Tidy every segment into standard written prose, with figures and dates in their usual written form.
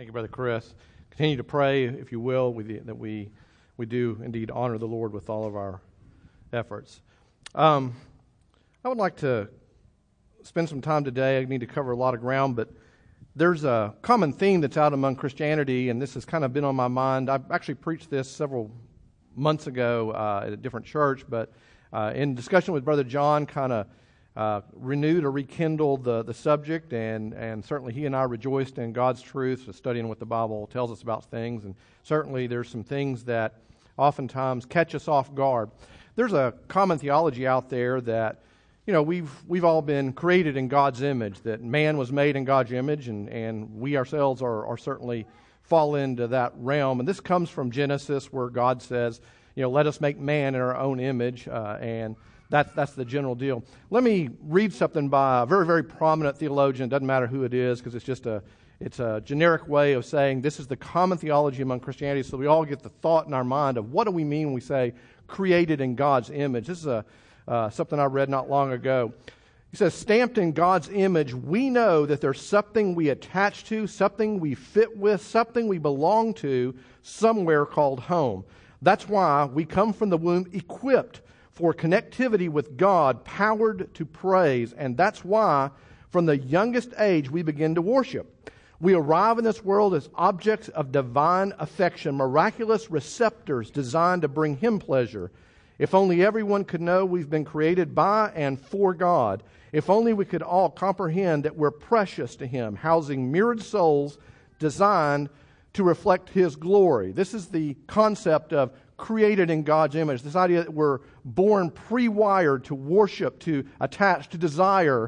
Thank you, Brother Chris. Continue to pray, if you will, that we do indeed honor the Lord with all of our efforts. I would like to spend some time today. I need to cover a lot of ground, but there's a common theme that's out among Christianity, and this has kind of been on my mind. I actually preached this several months ago at a different church, but in discussion with Brother John, kind of renewed or rekindled the subject, and certainly he and I rejoiced in God's truth, so studying what the Bible tells us about things, and certainly there's some things that oftentimes catch us off guard. There's a common theology out there that, you know, we've all been created in God's image, that man was made in God's image, and we ourselves are certainly fall into that realm. And this comes from Genesis, where God says, you know, let us make man in our own image, and that's the general deal. Let me read something by a very, very prominent theologian. It doesn't matter who it is, because it's a generic way of saying this is the common theology among Christianity, so we all get the thought in our mind of what do we mean when we say created in God's image. This is something I read not long ago. He says, stamped in God's image, we know that there's something we attach to, something we fit with, something we belong to, somewhere called home. That's why we come from the womb equipped for connectivity with God, powered to praise, and that's why from the youngest age we begin to worship. We arrive in this world as objects of divine affection, miraculous receptors designed to bring Him pleasure. If only everyone could know we've been created by and for God. If only we could all comprehend that we're precious to Him, housing mirrored souls designed to reflect His glory. This is the concept of created in God's image. This idea that we're born pre-wired to worship, to attach, to desire,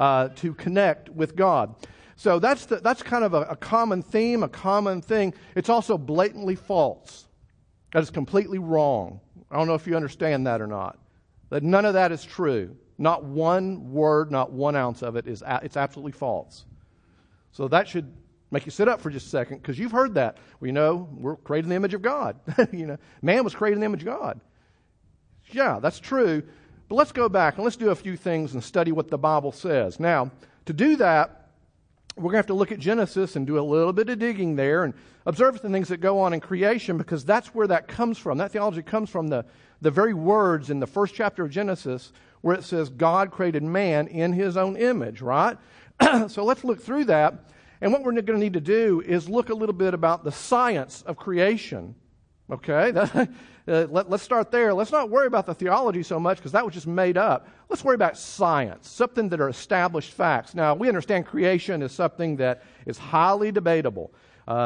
to connect with God. So that's kind of a common theme, a common thing. It's also blatantly false. That is completely wrong. I don't know if you understand that or not. That none of that is true. Not one word, not 1 ounce of it it's absolutely false. So that should make you sit up for just a second, because you've heard that. Well, you know, we're created in the image of God. You know, man was created in the image of God. Yeah, that's true. But let's go back and let's do a few things and study what the Bible says. Now, to do that, we're going to have to look at Genesis and do a little bit of digging there and observe the things that go on in creation, because that's where that comes from. That theology comes from the very words in the first chapter of Genesis where it says God created man in His own image, right? So let's look through that. And what we're going to need to do is look a little bit about the science of creation. Okay? Let's start there. Let's not worry about the theology so much, because that was just made up. Let's worry about science, something that are established facts. Now, we understand creation is something that is highly debatable.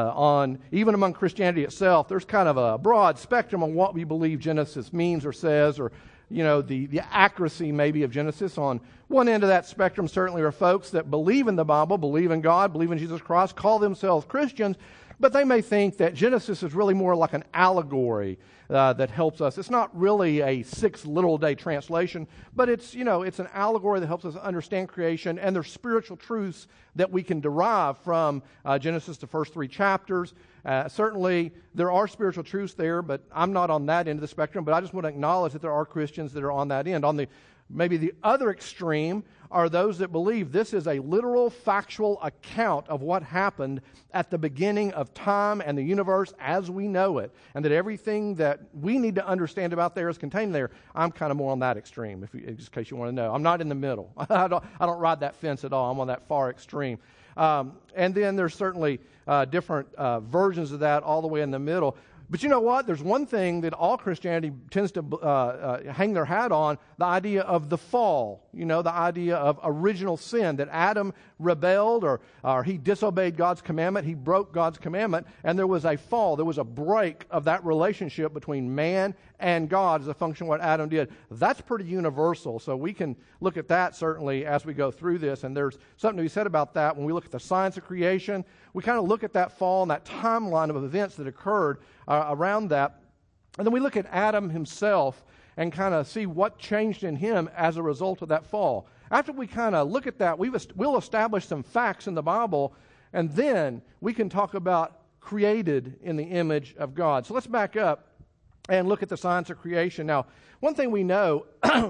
Even among Christianity itself, there's kind of a broad spectrum on what we believe Genesis means or says, or you know, the accuracy maybe of Genesis. On one end of that spectrum certainly are folks that believe in the Bible, believe in God, believe in Jesus Christ, call themselves Christians, but they may think that Genesis is really more like an allegory that helps us. It's not really a 6 literal day translation, but it's an allegory that helps us understand creation, and there's spiritual truths that we can derive from Genesis, the first 3 chapters. Certainly, there are spiritual truths there, but I'm not on that end of the spectrum, but I just want to acknowledge that there are Christians that are on that end. On maybe the other extreme are those that believe this is a literal, factual account of what happened at the beginning of time and the universe as we know it, and that everything that we need to understand about there is contained there. I'm kind of more on that extreme, just in case you want to know. I'm not in the middle. I don't ride that fence at all. I'm on that far extreme. And then there's certainly different versions of that all the way in the middle. But you know what? There's one thing that all Christianity tends to hang their hat on, the idea of the fall. You know, the idea of original sin, that Adam rebelled or he disobeyed God's commandment, he broke God's commandment, and there was a fall. There was a break of that relationship between man and God as a function of what Adam did. That's pretty universal, so we can look at that certainly as we go through this, and there's something to be said about that. When we look at the science of creation, we kind of look at that fall and that timeline of events that occurred around that, and then we look at Adam himself and kind of see what changed in him as a result of that fall. After we kind of look at that, we'll establish some facts in the Bible, and then we can talk about created in the image of God. So let's back up and look at the science of creation. Now, one thing we know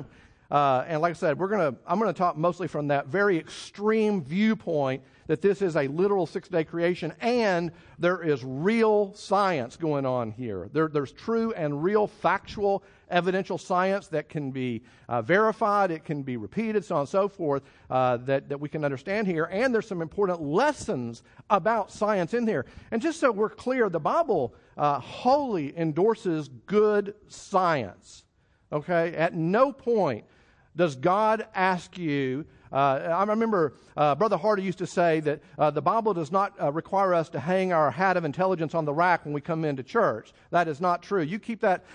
And like I said, I'm going to talk mostly from that very extreme viewpoint that this is a literal six-day creation, and there is real science going on here. There's true and real factual evidential science that can be verified, it can be repeated, so on and so forth, that we can understand here. And there's some important lessons about science in here. And just so we're clear, the Bible wholly endorses good science. Okay? At no point does God ask you... I remember Brother Hardy used to say that the Bible does not require us to hang our hat of intelligence on the rack when we come into church. That is not true. You keep that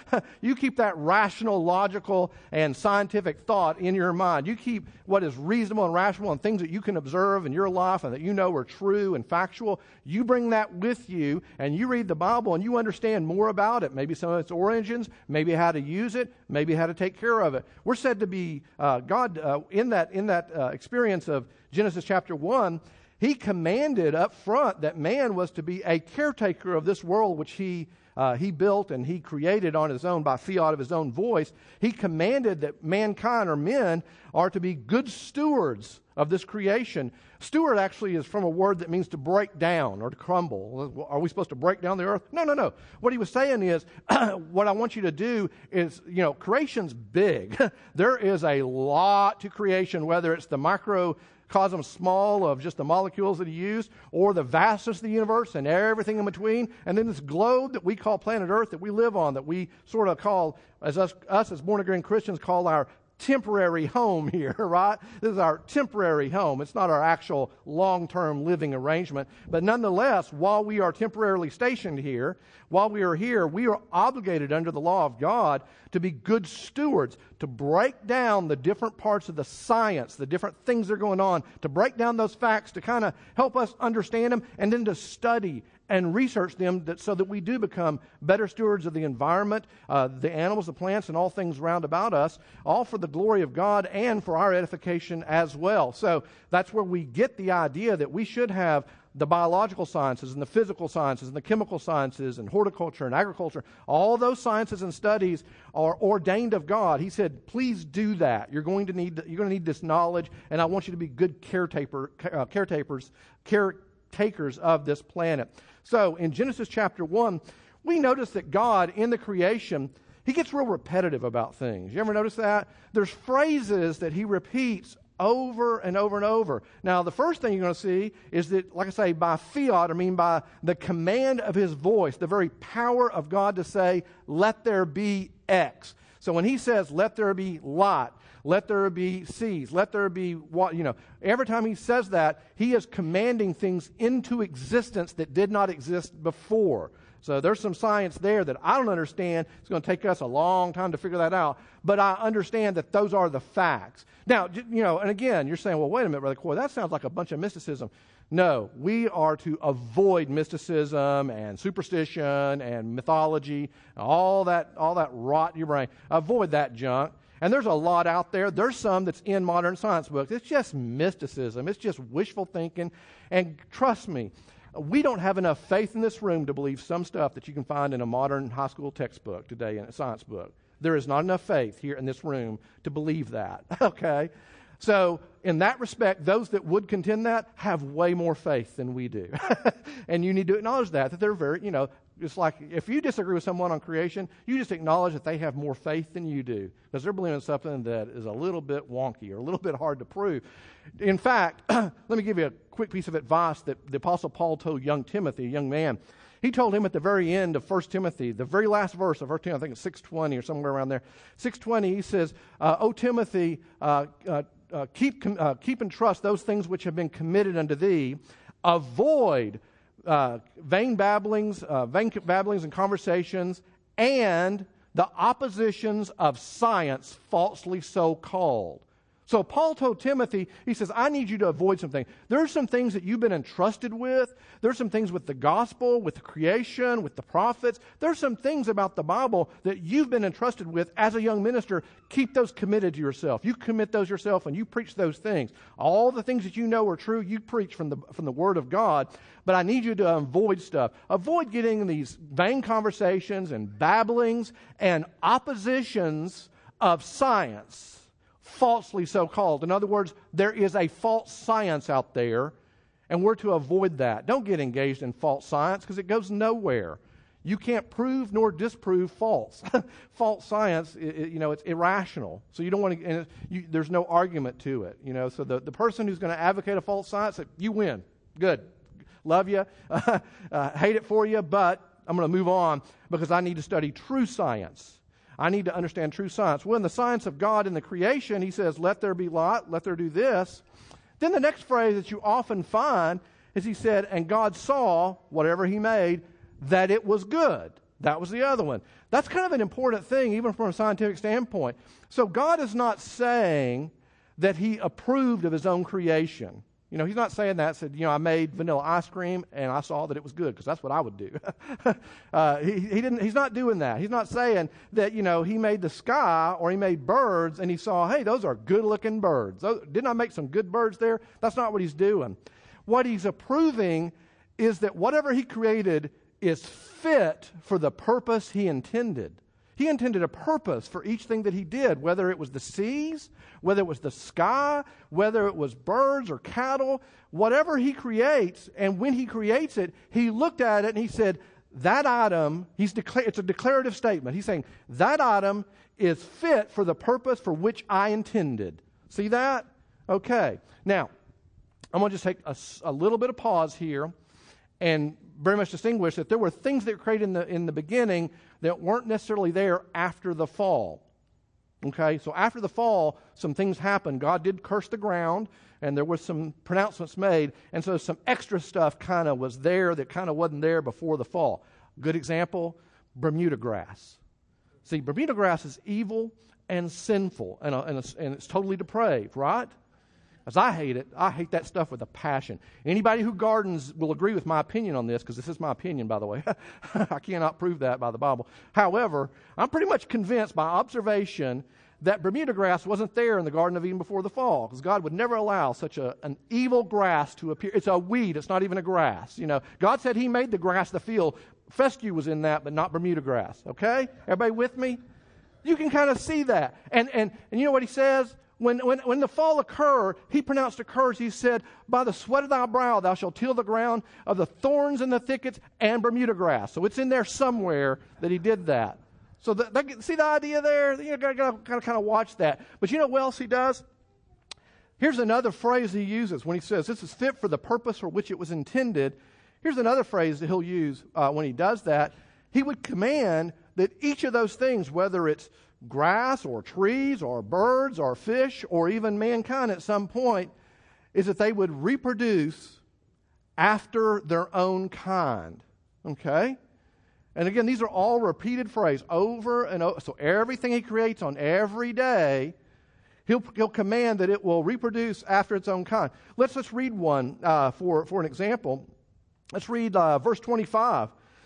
rational, logical, and scientific thought in your mind. You keep what is reasonable and rational and things that you can observe in your life and that you know are true and factual. You bring that with you and you read the Bible and you understand more about it. Maybe some of its origins, maybe how to use it, maybe how to take care of it. We're said to be God in that experience of Genesis chapter 1, he commanded up front that man was to be a caretaker of this world which he built and he created on his own by fiat of his own voice. He commanded that mankind or men are to be good stewards of this creation. Steward actually is from a word that means to break down or to crumble. Are we supposed to break down the earth? No. What he was saying is, what I want you to do is, creation's big. There is a lot to creation, whether it's the microcosm small of just the molecules that he used, or the vastness of the universe and everything in between, and then this globe that we call planet Earth that we live on, that we sort of call, as us as born-again Christians call our temporary home here, right? This is our temporary home. It's not our actual long-term living arrangement. But nonetheless, while we are temporarily stationed here, while we are here, we are obligated under the law of God to be good stewards, to break down the different parts of the science, the different things that are going on, to break down those facts, to kind of help us understand them, and then to study and research them so that we do become better stewards of the environment, the animals, the plants, and all things round about us, all for the glory of God and for our edification as well. So that's where we get the idea that we should have the biological sciences and the physical sciences and the chemical sciences and horticulture and agriculture. All those sciences and studies are ordained of God. He said, please do that. You're going to need this knowledge, and I want you to be good caretakers of this planet. So in Genesis chapter 1, we notice that God in the creation, he gets real repetitive about things. You ever notice that? There's phrases that he repeats over and over and over. Now, the first thing you're going to see is that, like I say, by fiat, I mean by the command of his voice, the very power of God to say, let there be X. So when he says, let there be light, let there be seas, let there be what, every time he says that, he is commanding things into existence that did not exist before. So there's some science there that I don't understand. It's going to take us a long time to figure that out. But I understand that those are the facts. Now, and again, you're saying, well, wait a minute, Brother Coy, that sounds like a bunch of mysticism. No, we are to avoid mysticism and superstition and mythology, all that rot in your brain. Avoid that junk. And there's a lot out there. There's some that's in modern science books. It's just mysticism. It's just wishful thinking. And trust me, we don't have enough faith in this room to believe some stuff that you can find in a modern high school textbook today, in a science book. There is not enough faith here in this room to believe that, okay? So in that respect, those that would contend that have way more faith than we do. And you need to acknowledge that they're very, it's like if you disagree with someone on creation, you just acknowledge that they have more faith than you do because they're believing in something that is a little bit wonky or a little bit hard to prove. In fact, let me give you a quick piece of advice that the Apostle Paul told young Timothy, a young man. He told him at the very end of 1 Timothy, the very last verse of 1 Timothy, I think it's 6:20 or somewhere around there. 6:20, he says, O Timothy, keep and trust those things which have been committed unto thee. Avoid vain babblings and conversations, and the oppositions of science falsely so called. So Paul told Timothy, he says, I need you to avoid some things. There's some things that you've been entrusted with. There's some things with the gospel, with the creation, with the prophets. There's some things about the Bible that you've been entrusted with as a young minister. Keep those committed to yourself. You commit those yourself and you preach those things. All the things that you know are true, you preach from the Word of God. But I need you to avoid stuff. Avoid getting these vain conversations and babblings and oppositions of science falsely so called. In other words, there is a false science out there, and we're to avoid that. Don't get engaged in false science because it goes nowhere. You can't prove nor disprove false. False science, it's irrational. So you don't want to, there's no argument to it. So the person who's going to advocate a false science, you win. Good. Love you. Hate it for you, but I'm going to move on because I need to study true science. I need to understand true science. Well, in the science of God in the creation, he says, let there be light, let there do this. Then the next phrase that you often find is he said, and God saw whatever he made, that it was good. That was the other one. That's kind of an important thing, even from a scientific standpoint. So God is not saying that he approved of his own creation. He's not saying that. Said, I made vanilla ice cream and I saw that it was good, because that's what I would do. He didn't. He's not doing that. He's not saying that, he made the sky or he made birds and he saw, hey, those are good-looking birds. Didn't I make some good birds there? That's not what he's doing. What he's approving is that whatever he created is fit for the purpose he intended. He intended a purpose for each thing that he did, whether it was the seas, whether it was the sky, whether it was birds or cattle, whatever he creates, and when he creates it, he looked at it and he said, that item, it's a declarative statement. He's saying, that item is fit for the purpose for which I intended. See that? Okay. Now, I'm going to just take a little bit of pause here and very much distinguish that there were things that were created in the beginning that weren't necessarily there after the fall. Okay, so after the fall, some things happened. God did curse the ground, and there was some pronouncements made, and so some extra stuff kind of was there that kind of wasn't there before the fall. Good example, Bermuda grass. See, Bermuda grass is evil and sinful, and it's totally depraved, right? As I hate it, I hate that stuff with a passion. Anybody who gardens will agree with my opinion on this, because this is my opinion, by the way. I cannot prove that by the Bible. However, I'm pretty much convinced by observation that Bermuda grass wasn't there in the Garden of Eden before the fall, because God would never allow such an evil grass to appear. It's a weed. It's not even a grass. God said he made the grass the field. Fescue was in that, but not Bermuda grass. Okay? Everybody with me? You can kind of see that. And you know what he says? When the fall occurred, he pronounced a curse. He said, by the sweat of thy brow thou shalt till the ground of the thorns and the thickets and Bermuda grass. So it's in there somewhere that he did that. So see the idea there? You got to kind of watch that. But you know what else he does? Here's another phrase he uses when he says, this is fit for the purpose for which it was intended. Here's another phrase that he'll use when he does that. He would command that each of those things, whether it's grass or trees or birds or fish or even mankind at some point, is that they would reproduce after their own kind. Okay? And again, these are all repeated phrases over and over. So everything he creates on every day, he'll command that it will reproduce after its own kind. Let's read one for an example. Let's read verse 25.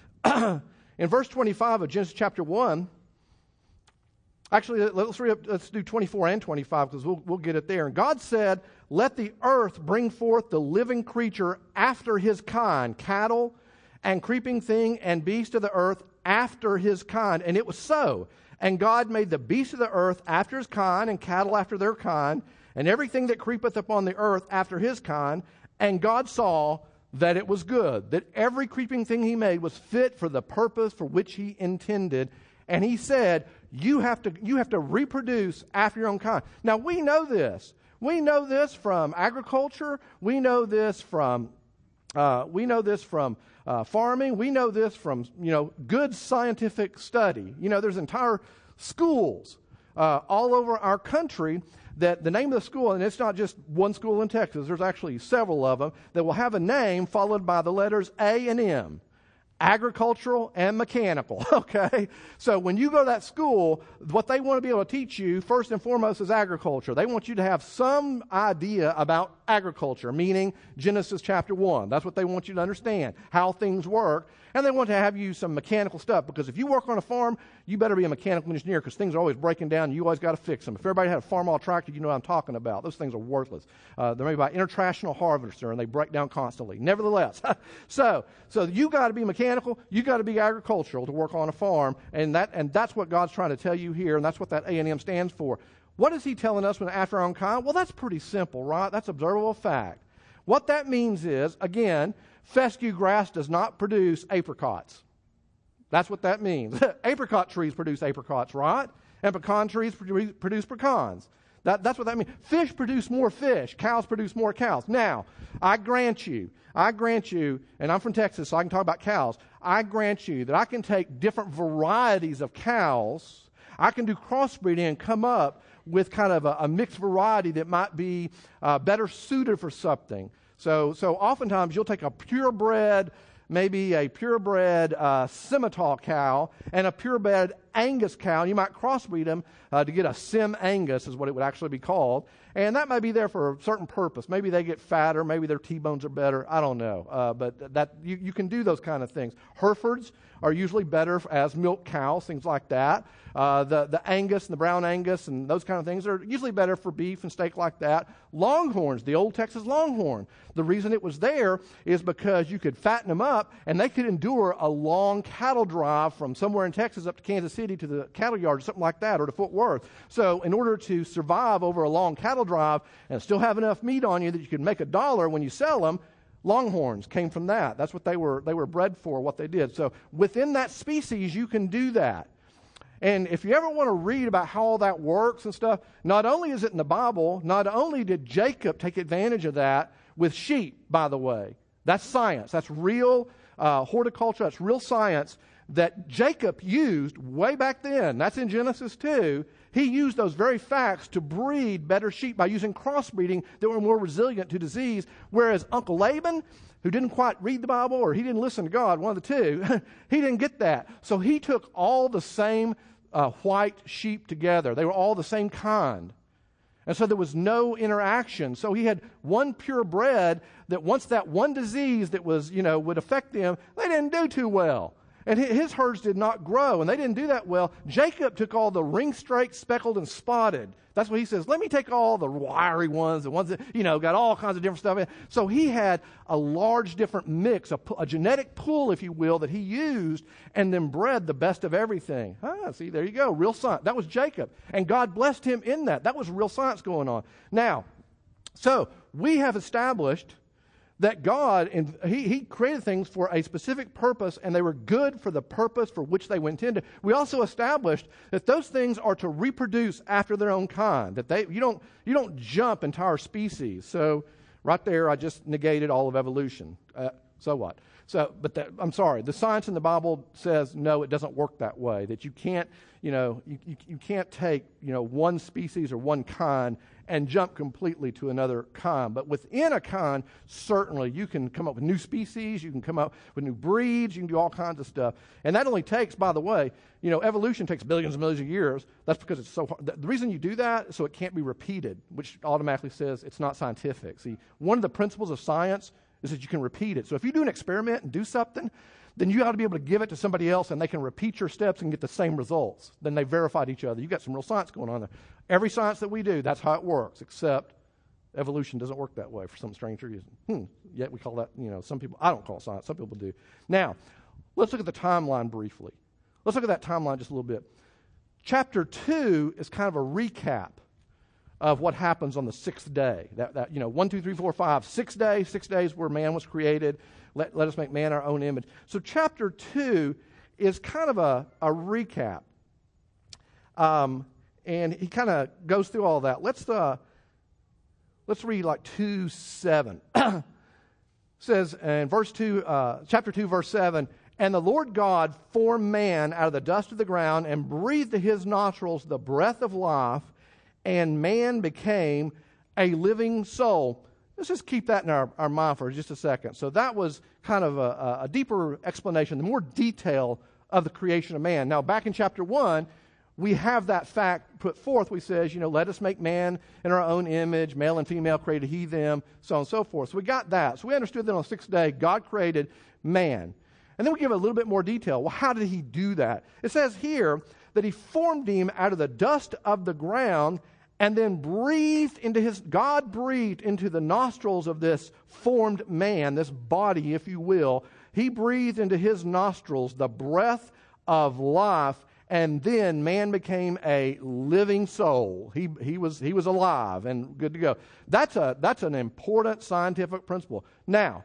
In verse 25 of Genesis chapter 1, actually, let's do 24 and 25 because we'll get it there. And God said, let the earth bring forth the living creature after his kind, cattle and creeping thing and beast of the earth after his kind. And it was so. And God made the beasts of the earth after his kind, and cattle after their kind, and everything that creepeth upon the earth after his kind. And God saw that it was good, that every creeping thing he made was fit for the purpose for which he intended. And he said, you have to reproduce after your own kind. Now, we know this. We know this from agriculture. We know this from farming. We know this from good scientific study. There's entire schools all over our country that the name of the school, and it's not just one school in Texas. There's actually several of them that will have a name followed by the letters A and M. Agricultural and mechanical, okay? So when you go to that school, what they want to be able to teach you, first and foremost, is agriculture. They want you to have some idea about agriculture, meaning Genesis chapter 1. That's what they want you to understand, how things work. And they want to have you some mechanical stuff, because if you work on a farm, you better be a mechanical engineer, because things are always breaking down and you always got to fix them. If everybody had a farm all tractor, you know what I'm talking about. Those things are worthless. They're made by International Harvester, and they break down constantly. Nevertheless, so you got to be mechanical, you got to be agricultural to work on a farm, and that's what God's trying to tell you here, and that's what that A&M stands for. What is he telling us when after our own kind? Well, that's pretty simple, right? That's observable fact. What that means is, again, fescue grass does not produce apricots. That's what that means. Apricot trees produce apricots, right? And pecan trees produce pecans. That's what that means. Fish produce more fish. Cows produce more cows. Now, I grant you, and I'm from Texas, so I can talk about cows. I grant you that I can take different varieties of cows. I can do crossbreeding and come up with kind of a mixed variety that might be better suited for something. So oftentimes you'll take a purebred, maybe a purebred Simmental cow and a purebred Angus cow, and you might crossbreed them to get a Sim Angus is what it would actually be called. And that might be there for a certain purpose. Maybe they get fatter, maybe their T-bones are better, I don't know. But that you can do those kind of things. Herefords are usually better as milk cows, things like that. The Angus and the brown Angus and those kind of things are usually better for beef and steak like that. Longhorns, the old Texas Longhorn. The reason it was there is because you could fatten them up and they could endure a long cattle drive from somewhere in Texas up to Kansas City to the cattle yard or something like that, or to Fort Worth. So in order to survive over a long cattle drive and still have enough meat on you that you could make $1 when you sell them, Longhorns came from that. That's what they were bred for, what they did. So within that species, you can do that. And if you ever want to read about how all that works and stuff, not only is it in the Bible, not only did Jacob take advantage of that with sheep, by the way. That's science. That's real horticulture. That's real science that Jacob used way back then. That's in Genesis 2. He used those very facts to breed better sheep by using crossbreeding that were more resilient to disease, whereas Uncle Laban, who didn't quite read the Bible or he didn't listen to God, one of the two, he didn't get that. So he took all the same white sheep together. They were all the same kind. And so there was no interaction. So he had one purebred that once that one disease that was, would affect them, they didn't do too well. And his herds did not grow, and they didn't do that well. Jacob took all the ring-straight, speckled, and spotted. That's what he says. Let me take all the wiry ones, the ones that, got all kinds of different stuff in. So he had a large different mix, a genetic pool, if you will, that he used, and then bred the best of everything. See, there you go. Real science. That was Jacob. And God blessed him in that. That was real science going on. Now, so we have established that God, he created things for a specific purpose, and they were good for the purpose for which they were intended. We also established that those things are to reproduce after their own kind. That you don't jump entire species. So right there, I just negated all of evolution. So what? I'm sorry. The science in the Bible says no, it doesn't work that way. That you can't, you can't take one species or one kind and jump completely to another kind. But within a kind, certainly you can come up with new species, you can come up with new breeds, you can do all kinds of stuff. And that only takes, by the way, evolution takes billions and millions of years. That's because it's so hard. The reason you do that is so it can't be repeated, which automatically says it's not scientific. See, one of the principles of science is that you can repeat it. So if you do an experiment and do something, then you ought to be able to give it to somebody else and they can repeat your steps and get the same results. Then they verified each other. You've got some real science going on there. Every science that we do, that's how it works, except evolution doesn't work that way for some strange reason. Yet we call that, some people, I don't call it science, some people do. Now, let's look at the timeline briefly. Let's look at that timeline just a little bit. Chapter 2 is kind of a recap of what happens on the sixth day. That 1, 2, 3, 4, 5, 6 days. 6 days where man was created. Let us make man our own image. So chapter 2 is kind of a recap. And he kind of goes through all that. Let's read like 2:7. Says in verse 2, chapter 2, verse 7, "And the Lord God formed man out of the dust of the ground and breathed to his nostrils the breath of life, and man became a living soul." Let's just keep that in our mind for just a second. So that was kind of a deeper explanation, the more detail of the creation of man. Now, back in chapter 1, we have that fact put forth. We says, let us make man in our own image, male and female created he, them, so on and so forth. So we got that. So we understood that on the sixth day, God created man. And then we give a little bit more detail. Well, how did he do that? It says here that he formed him out of the dust of the ground and then God breathed into the nostrils of this formed man, this body, if you will. He breathed into his nostrils the breath of life, and then man became a living soul. He was alive and good to go. That's an important scientific principle. Now,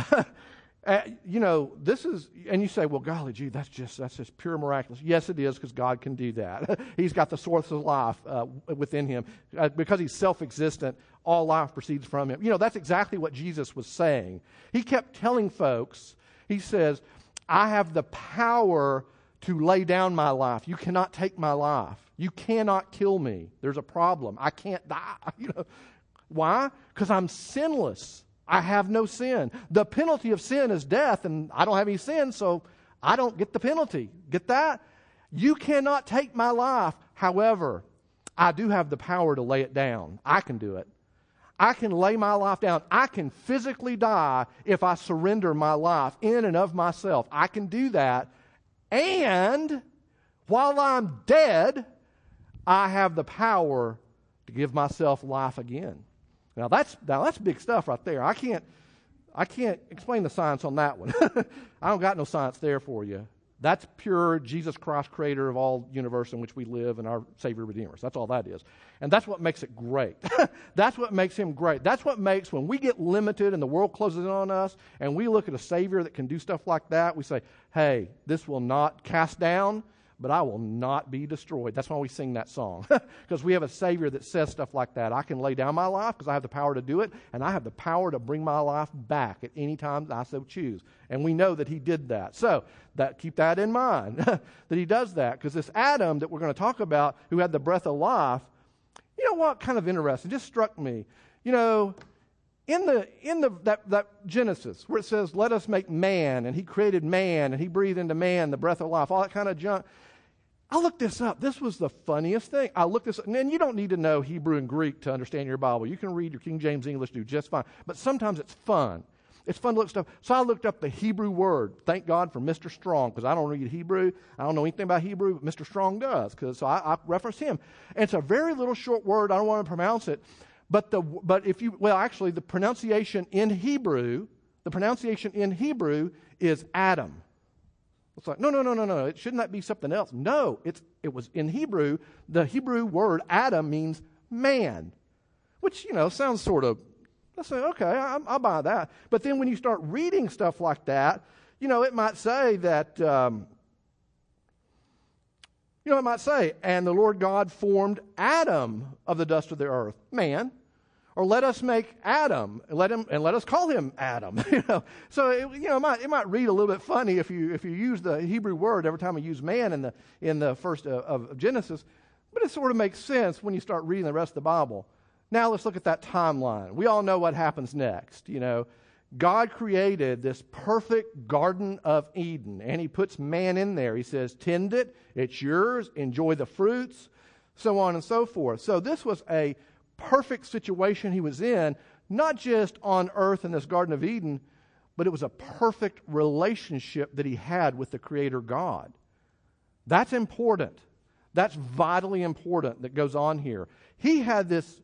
this is, and you say, well, golly gee, that's just pure miraculous. Yes, it is, because God can do that. He's got the source of life within him. Because he's self-existent, all life proceeds from him. That's exactly what Jesus was saying. He kept telling folks, he says, I have the power to lay down my life. You cannot take my life. You cannot kill me. There's a problem. I can't die. Why? Because I'm sinless. I have no sin. The penalty of sin is death, and I don't have any sin, so I don't get the penalty. Get that? You cannot take my life. However, I do have the power to lay it down. I can do it. I can lay my life down. I can physically die if I surrender my life in and of myself. I can do that. And while I'm dead, I have the power to give myself life again. Now that's big stuff right there. I can't explain the science on that one. I don't got no science there for you. That's pure Jesus Christ, creator of all universe in which we live, and our Savior Redeemer. That's all that is. And that's what makes it great. That's what makes him great. That's what makes, when we get limited and the world closes in on us, and we look at a Savior that can do stuff like that, we say, hey, this will not cast down, but I will not be destroyed. That's why we sing that song. Because we have a Savior that says stuff like that. I can lay down my life because I have the power to do it, and I have the power to bring my life back at any time that I so choose. And we know that he did that. So keep that in mind, that he does that. Because this Adam that we're going to talk about, who had the breath of life, you know what? Kind of interesting. Just struck me. In that Genesis where it says, let us make man, and he created man, and he breathed into man the breath of life, all that kind of junk. I looked this up. This was the funniest thing. I looked this up, and you don't need to know Hebrew and Greek to understand your Bible. You can read your King James English, do just fine. But sometimes it's fun. It's fun to look stuff. So I looked up the Hebrew word. Thank God for Mr. Strong, because I don't read Hebrew. I don't know anything about Hebrew, but Mr. Strong does. So I reference him. And it's a very little short word. I don't want to pronounce it. But the pronunciation in Hebrew, is Adam. It's like, no. Shouldn't that be something else? No, it was in Hebrew. The Hebrew word Adam means man, which, sounds sort of, let's say, okay, I'll buy that. But then when you start reading stuff like that, it might say that, it might say, and the Lord God formed Adam of the dust of the earth, man. Or let us make Adam, and let us call him Adam. So it might read a little bit funny if you use the Hebrew word every time you use man in the first of Genesis, but it sort of makes sense when you start reading the rest of the Bible. Now let's look at that timeline. We all know what happens next. God created this perfect Garden of Eden, and he puts man in there. He says, tend it, it's yours, enjoy the fruits, so on and so forth. So this was a perfect situation he was in, not just on earth in this Garden of Eden, but it was a perfect relationship that he had with the Creator God. That's important. That's vitally important that goes on here. He had this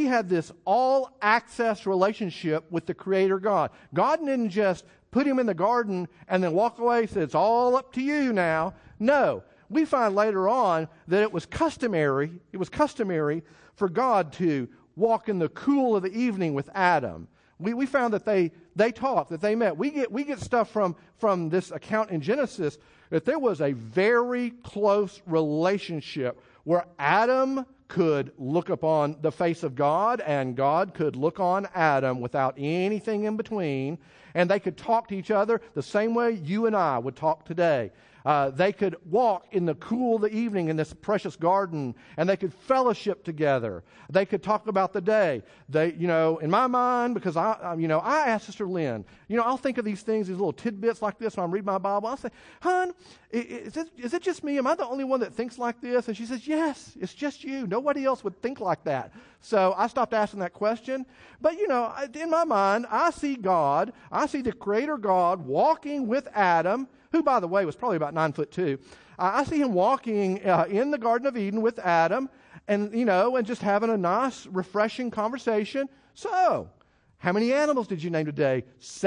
all-access relationship with the Creator God. God didn't just put him in the garden and then walk away and say, it's all up to you now. No. We find later on that it was customary for God to walk in the cool of the evening with Adam. We found that they talked, that they met. We get stuff from this account in Genesis that there was a very close relationship where Adam could look upon the face of God and God could look on Adam without anything in between, and they could talk to each other the same way you and I would talk today. They could walk in the cool of the evening in this precious garden, and they could fellowship together. They could talk about the day. In my mind, because I asked Sister Lynn, I'll think of these things, these little tidbits like this when I'm reading my Bible. I'll say, hon, is it just me? Am I the only one that thinks like this? And she says, yes, it's just you. Nobody else would think like that. So I stopped asking that question. But, in my mind, I see the Creator God walking with Adam, who, by the way, was probably about 9'2". I see him walking in the Garden of Eden with Adam and just having a nice, refreshing conversation. So, How many animals did you name today?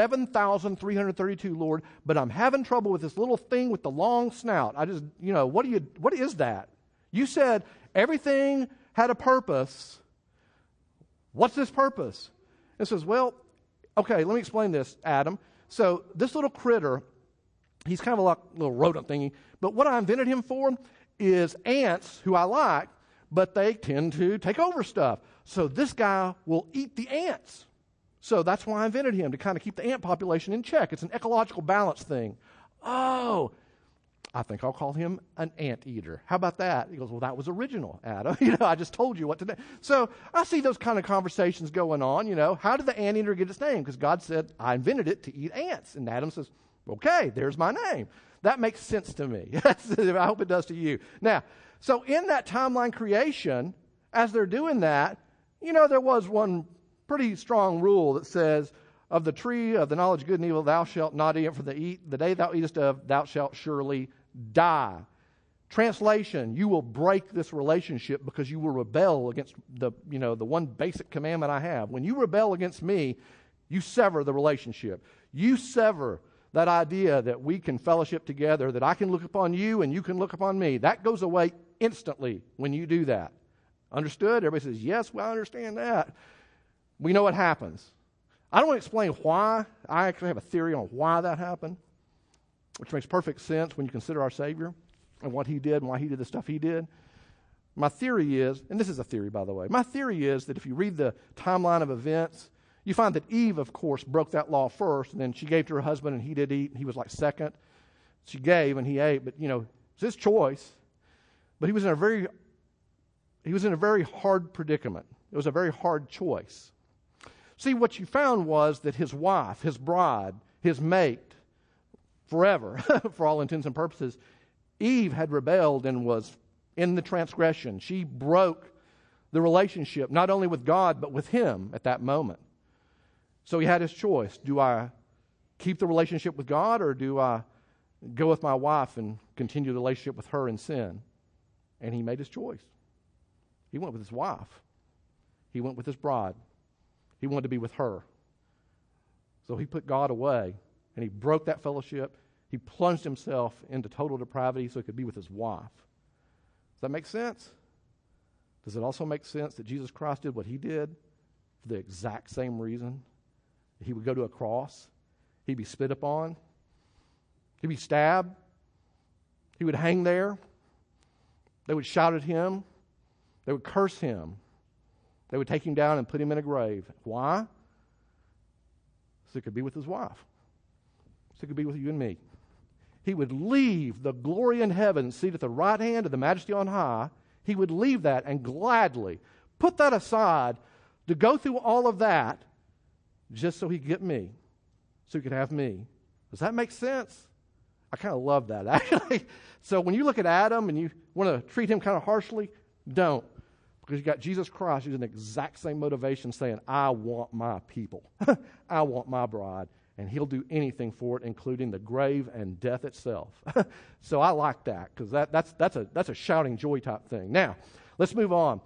7,332, Lord. But I'm having trouble with this little thing with the long snout. I just, what is that? You said everything had a purpose. What's this purpose? It says, well, okay, let me explain this, Adam. So this little critter, he's kind of like a little rodent thingy. But what I invented him for is ants, who I like, but they tend to take over stuff. So this guy will eat the ants. So that's why I invented him, to kind of keep the ant population in check. It's an ecological balance thing. Oh, I think I'll call him an anteater. How about that? He goes, well, that was original, Adam. I just told you what to do. So I see those kind of conversations going on. How did the anteater get its name? Because God said, I invented it to eat ants. And Adam says, okay, there's my name. That makes sense to me. I hope it does to you. Now, so in that timeline creation, as they're doing that, there was one pretty strong rule that says, of the tree of the knowledge of good and evil, thou shalt not eat, for the day thou eatest of, thou shalt surely die. Translation, you will break this relationship because you will rebel against the one basic commandment I have. When you rebel against me, you sever the relationship. You sever that idea that we can fellowship together, that I can look upon you and you can look upon me. That goes away instantly when you do that. Understood? Everybody says, yes, well, I understand that. We know what happens. I don't want to explain why. I actually have a theory on why that happened, which makes perfect sense when you consider our Savior and what He did and why He did the stuff He did. My theory is, and this is a theory, by the way, my theory is that if you read the timeline of events, you find that Eve, of course, broke that law first, and then she gave to her husband, and he did eat, and he was like second. She gave, and he ate, but, it's his choice. But he was in a very hard predicament. It was a very hard choice. See, what you found was that his wife, his bride, his mate, forever, for all intents and purposes, Eve had rebelled and was in the transgression. She broke the relationship, not only with God, but with him at that moment. So he had his choice. Do I keep the relationship with God, or do I go with my wife and continue the relationship with her in sin? And he made his choice. He went with his wife. He went with his bride. He wanted to be with her. So he put God away, and he broke that fellowship. He plunged himself into total depravity so he could be with his wife. Does that make sense? Does it also make sense that Jesus Christ did what he did for the exact same reason? He would go to a cross. He'd be spit upon. He'd be stabbed. He would hang there. They would shout at him. They would curse him. They would take him down and put him in a grave. Why? So he could be with his wife. So he could be with you and me. He would leave the glory in heaven, seated at the right hand of the Majesty on high. He would leave that and gladly put that aside to go through all of that just so he could get me, so he could have me. Does that make sense? I kind of love that, actually. So when you look at Adam and you want to treat him kind of harshly, don't. Because you got Jesus Christ using the exact same motivation, saying, I want my people. I want my bride. And he'll do anything for it, including the grave and death itself. So I like that, because that's a shouting joy type thing. Now, let's move on.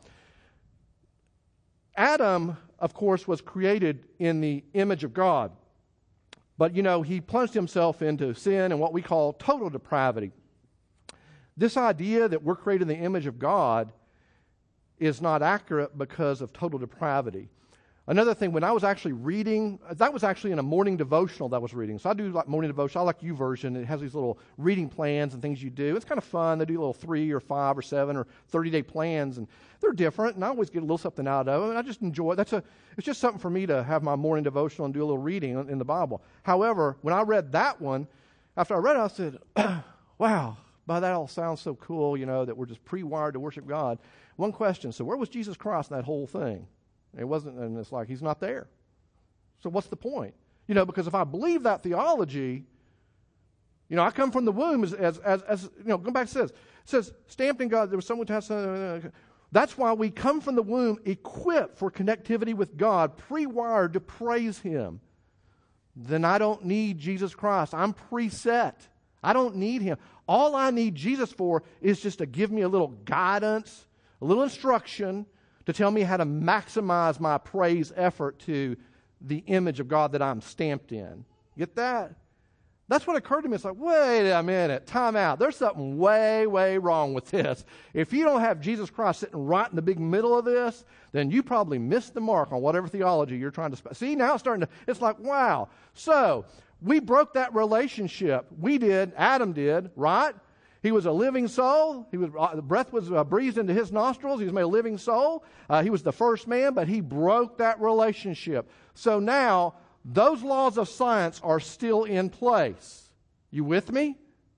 Adam, of course, was created in the image of God. But, he plunged himself into sin and what we call total depravity. This idea that we're created in the image of God is not accurate because of total depravity. Another thing, when I was actually reading, that was actually in a morning devotional that I was reading. So I do like morning devotional. I like YouVersion. It has these little reading plans and things you do. It's kind of fun. They do little 3 or 5 or 7 or 30-day plans, and they're different, and I always get a little something out of them, and I just enjoy it. It's just something for me to have my morning devotional and do a little reading in the Bible. However, when I read that one, after I read it, I said, wow, that all sounds so cool, that we're just pre-wired to worship God. One question, so where was Jesus Christ in that whole thing? It wasn't, and it's like, he's not there. So what's the point? Because if I believe that theology, I come from the womb as go back, it says, stamped in God, there was someone to have, that's why we come from the womb equipped for connectivity with God, pre-wired to praise Him. Then I don't need Jesus Christ. I'm preset. I don't need Him. All I need Jesus for is just to give me a little guidance, a little instruction, to tell me how to maximize my praise effort to the image of God that I'm stamped in. Get that? That's what occurred to me. It's like, wait a minute, time out. There's something way, way wrong with this. If you don't have Jesus Christ sitting right in the big middle of this, then you probably missed the mark on whatever theology you're trying to see, now it's like, wow. So, we broke that relationship. We did, Adam did, right? He was a living soul. The breath was breathed into his nostrils. He was made a living soul. He was the first man, but he broke that relationship. So now, those laws of science are still in place. You with me?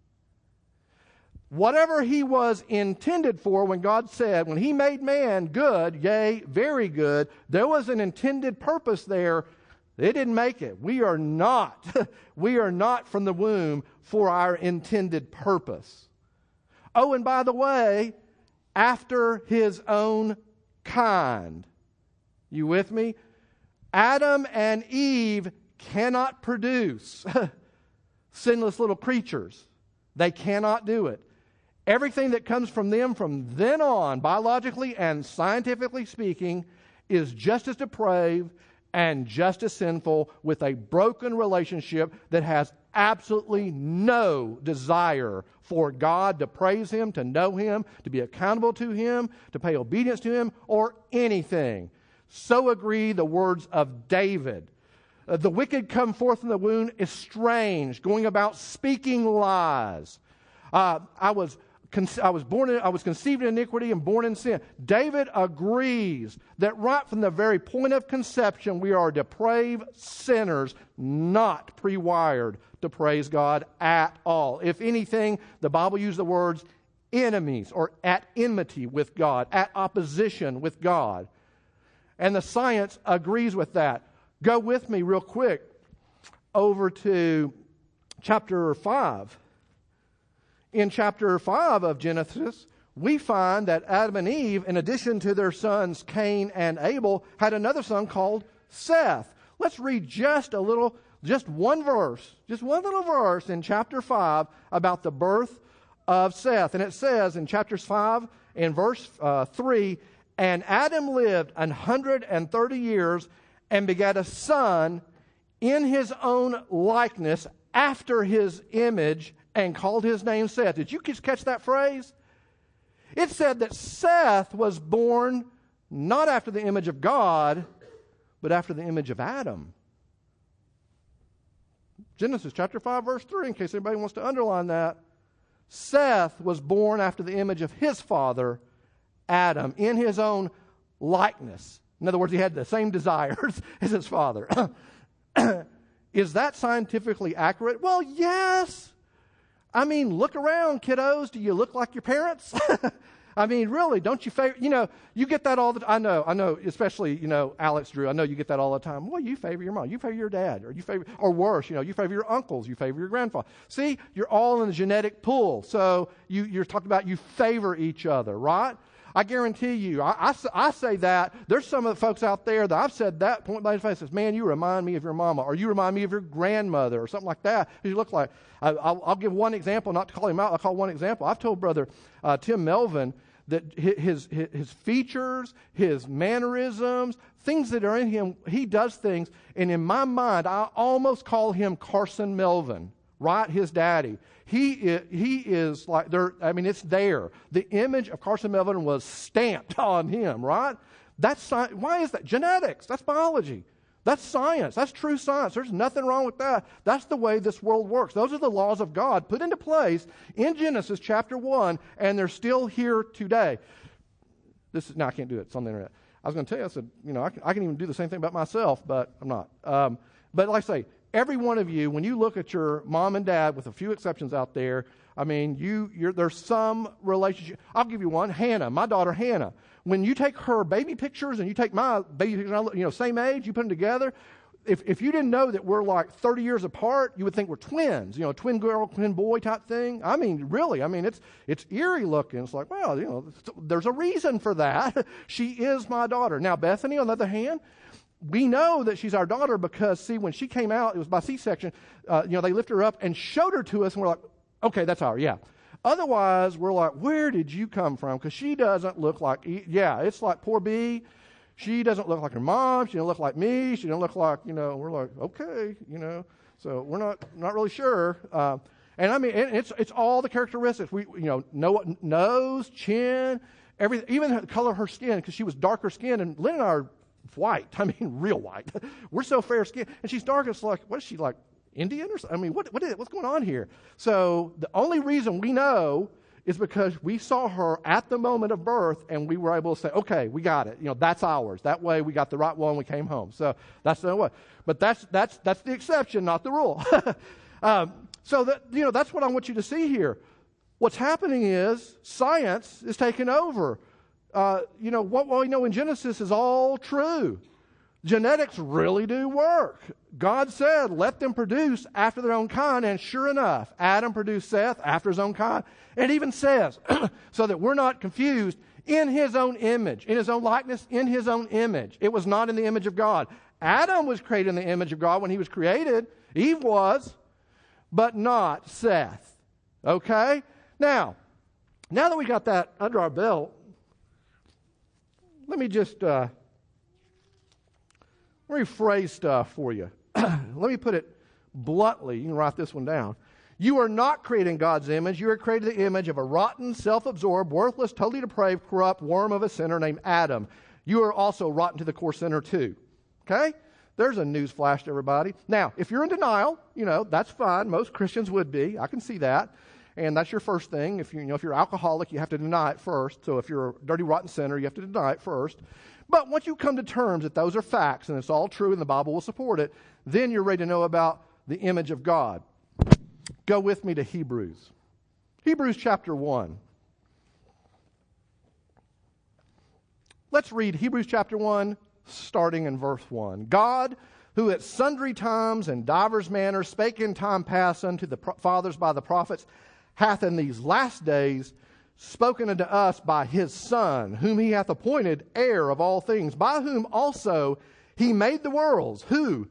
Whatever he was intended for when God said, when he made man good, yea, very good, there was an intended purpose there. It didn't make it. We are not from the womb for our intended purpose. Oh, and by the way, after his own kind. You with me? Adam and Eve cannot produce sinless little creatures. They cannot do it. Everything that comes from them from then on, biologically and scientifically speaking, is just as depraved and just as sinful, with a broken relationship that has absolutely no desire for God to praise Him, to know Him, to be accountable to Him, to pay obedience to Him, or anything. So agree the words of David. The wicked come forth from the womb estranged, going about speaking lies. I was conceived in iniquity and born in sin. David agrees that right from the very point of conception, we are depraved sinners, not pre-wired to praise God at all. If anything, the Bible uses the words enemies, or at enmity with God, at opposition with God. And the science agrees with that. Go with me real quick over to chapter 5. In chapter 5 of Genesis, we find that Adam and Eve, in addition to their sons Cain and Abel, had another son called Seth. Let's read just one little verse in chapter 5 about the birth of Seth. And it says in chapter 5, in verse 3, and Adam lived 130 years and begat a son in his own likeness, after his image, and called his name Seth. Did you just catch that phrase? It said that Seth was born not after the image of God, but after the image of Adam. Genesis chapter 5, verse 3, in case anybody wants to underline that. Seth was born after the image of his father, Adam, in his own likeness. In other words, he had the same desires as his father. Is that scientifically accurate? Well, yes. I mean, look around, kiddos. Do you look like your parents? I mean, really, don't you favor, you get that all the time. I know, especially, Alex, Drew, I know you get that all the time. Well, you favor your mom, you favor your dad, or worse, you favor your uncles, you favor your grandfather. See, you're all in the genetic pool. So you're talking about you favor each other, right? I guarantee you, I say that. There's some of the folks out there that I've said that point blank face, says, man, you remind me of your mama, or you remind me of your grandmother, or something like that. You look like. I'll give one example, not to call him out. I'll call one example. I've told Brother Tim Melvin that his features, his mannerisms, things that are in him, he does things, and in my mind, I almost call him Carson Melvin, right? His daddy. He is like there. I mean, it's there. The image of Carson Melvin was stamped on him, right? That's science. Why is that? Genetics. That's biology. That's science. That's true science. There's nothing wrong with that. That's the way this world works. Those are the laws of God put into place in Genesis chapter 1, and they're still here today. I can't do it. It's on the internet. I was going to tell you, I said, I can even do the same thing about myself, but I'm not. But like I say, every one of you, when you look at your mom and dad, with a few exceptions out there, I mean, there's some relationship. I'll give you one. Hannah, my daughter Hannah. When you take her baby pictures and you take my baby pictures, same age, you put them together. If you didn't know that we're like 30 years apart, you would think we're twins. Twin girl, twin boy type thing. I mean, really. I mean, it's eerie looking. It's like, well, there's a reason for that. She is my daughter. Now, Bethany, on the other hand, we know that she's our daughter because, see, when she came out, it was by C-section. They lifted her up and showed her to us, and we're like, okay, that's ours, yeah. Otherwise, we're like, where did you come from? Because she doesn't look like, it's like poor B. She doesn't look like her mom. She doesn't look like me. She doesn't look like, we're like, okay, so we're not really sure. And I mean, it's all the characteristics. We, nose, chin, everything, even the color of her skin, because she was darker skinned, and Lynn and I are white. I mean, real white. We're so fair skinned, and she's dark. It's like, what is she, like Indian or something? I mean, what's going on here? So the only reason we know is because we saw her at the moment of birth, and we were able to say, okay, we got it. That's ours. That way, we got the right one. We came home. So that's the way. But that's the exception, not the rule. So that's what I want you to see here. What's happening is science is taking over. What we know in Genesis is all true. Genetics really do work. God said, let them produce after their own kind, and sure enough, Adam produced Seth after his own kind. It even says, so that we're not confused, in his own image, in his own likeness, in his own image. It was not in the image of God. Adam was created in the image of God when he was created. Eve was, but not Seth. Okay? Now that we got that under our belt, let me just rephrase stuff for you. Let me put it bluntly. You can write this one down. You are not created in God's image. You are created in the image of a rotten, self-absorbed, worthless, totally depraved, corrupt worm of a sinner named Adam. You are also rotten to the core sinner too. Okay? There's a news flash to everybody. Now, if you're in denial, that's fine. Most Christians would be. I can see that. And that's your first thing. If you're alcoholic, you have to deny it first. So if you're a dirty, rotten sinner, you have to deny it first. But once you come to terms that those are facts and it's all true and the Bible will support it, then you're ready to know about the image of God. Go with me to Hebrews. Hebrews chapter 1. Let's read Hebrews chapter 1, starting in verse 1. God, who at sundry times and divers manners spake in time past unto the fathers by the prophets, hath in these last days spoken unto us by his Son, whom he hath appointed heir of all things, by whom also he made the worlds, who,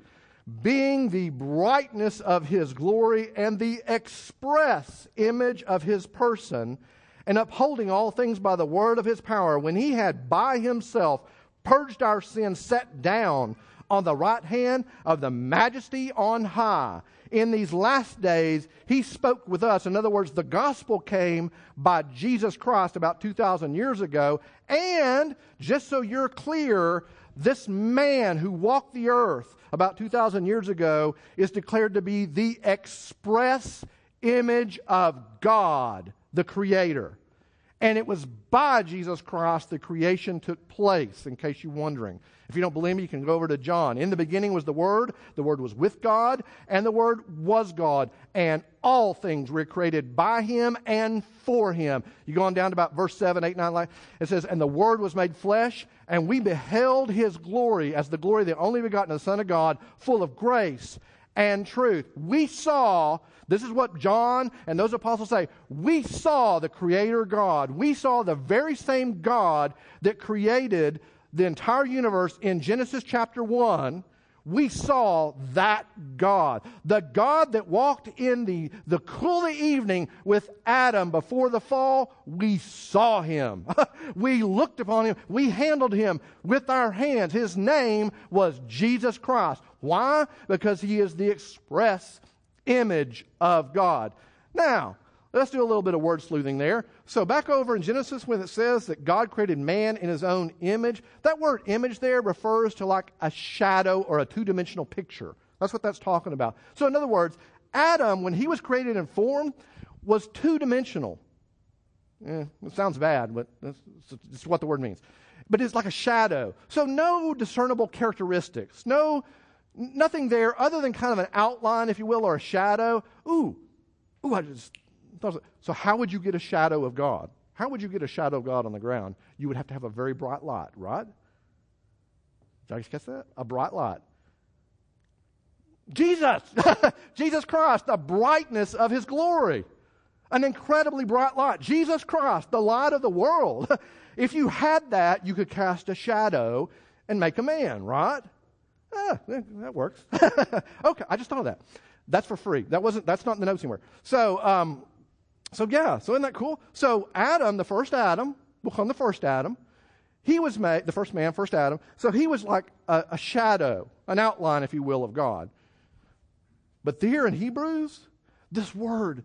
being the brightness of his glory and the express image of his person, and upholding all things by the word of his power, when he had by himself purged our sins, sat down on the right hand of the majesty on high. In these last days, he spoke with us. In other words, the gospel came by Jesus Christ about 2,000 years ago. And just so you're clear, this man who walked the earth about 2,000 years ago is declared to be the express image of God, the Creator. And it was by Jesus Christ the creation took place, in case you're wondering. If you don't believe me, you can go over to John. In the beginning was the Word was with God, and the Word was God. And all things were created by Him and for Him. You go on down to about verse 7, 8, 9, it says, and the Word was made flesh, and we beheld His glory as the glory of the only begotten of the Son of God, full of grace and truth. We saw, this is what John and those apostles say, we saw the Creator God. We saw the very same God that created the entire universe in Genesis chapter 1. We saw that God. The God that walked in the cool of the evening with Adam before the fall, we saw Him. We looked upon Him. We handled Him with our hands. His name was Jesus Christ. Why? Because He is the express image of God. Now, let's do a little bit of word sleuthing there. So back over in Genesis, when it says that God created man in His own image, that word image there refers to like a shadow or a two-dimensional picture. That's what that's talking about. So in other words, Adam, when he was created in form, was two-dimensional. It sounds bad, but that's what the word means. But it's like a shadow. So no discernible characteristics. Nothing there other than kind of an outline, if you will, or a shadow. So how would you get a shadow of God? How would you get a shadow of God on the ground? You would have to have a very bright light, right? Did I catch that? A bright light. Jesus! Jesus Christ, the brightness of His glory. An incredibly bright light. Jesus Christ, the light of the world. If you had that, you could cast a shadow and make a man, right? That works. Okay, I just thought of that. That's for free. That's not in the notes anywhere. So isn't that cool? So Adam, the first Adam, we'll call him the first Adam. He was made, the first man, first Adam, so he was like a shadow, an outline, if you will, of God. But here in Hebrews, this word,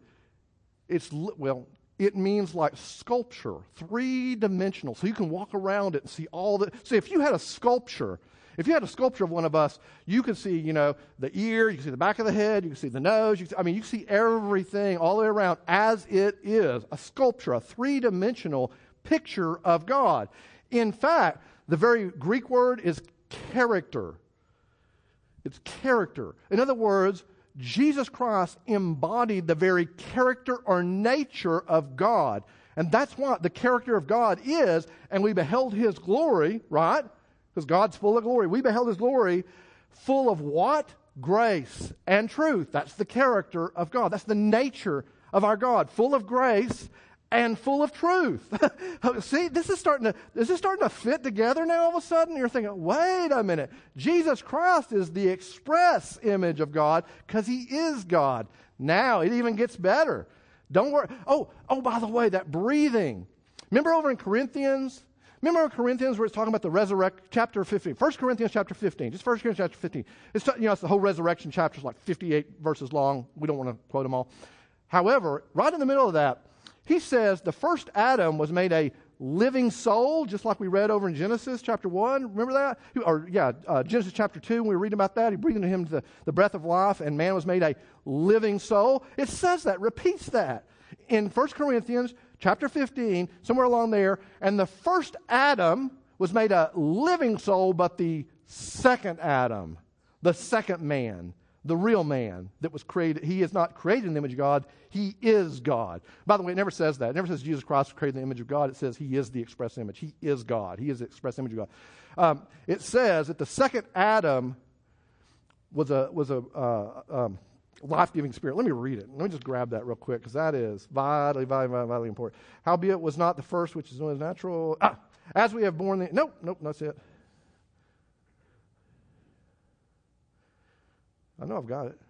it means like sculpture, three-dimensional. So you can walk around it and see all the... See, if you had a sculpture of one of us, you could see, the ear, you can see the back of the head, you can see the nose, you can see everything all the way around as it is. A sculpture, a three-dimensional picture of God. In fact, the very Greek word is character. It's character. In other words, Jesus Christ embodied the very character or nature of God. And that's what the character of God is. And we beheld His glory, right? Because God's full of glory. We beheld His glory full of what? Grace and truth. That's the character of God. That's the nature of our God. Full of grace and full of truth. See, this is starting to fit together now all of a sudden. You're thinking, wait a minute. Jesus Christ is the express image of God because He is God. Now it even gets better. Don't worry. Oh, by the way, that breathing. Remember over in Corinthians? Remember in Corinthians where it's talking about the resurrection, chapter 15. 1 Corinthians chapter 15. Just 1 Corinthians chapter 15. It's the whole resurrection chapter is like 58 verses long. We don't want to quote them all. However, right in the middle of that, he says the first Adam was made a living soul, just like we read over in Genesis chapter 1. Remember that? Genesis chapter 2, when we were reading about that, He breathed into him the breath of life, and man was made a living soul. It says that, repeats that in 1 Corinthians chapter 15, somewhere along there. And the first Adam was made a living soul, but the second Adam, the second man, the real man that was created, he is not created in the image of God, He is God. By the way, it never says that. It never says Jesus Christ was created in the image of God. It says He is the express image. He is God. He is the express image of God. It says that the second Adam was a life-giving spirit. Let me read it. Let me just grab that real quick, because that is vitally, vitally important. Howbeit was not the first, which is known as natural. As we have borne the... Nope, that's it. I know I've got it.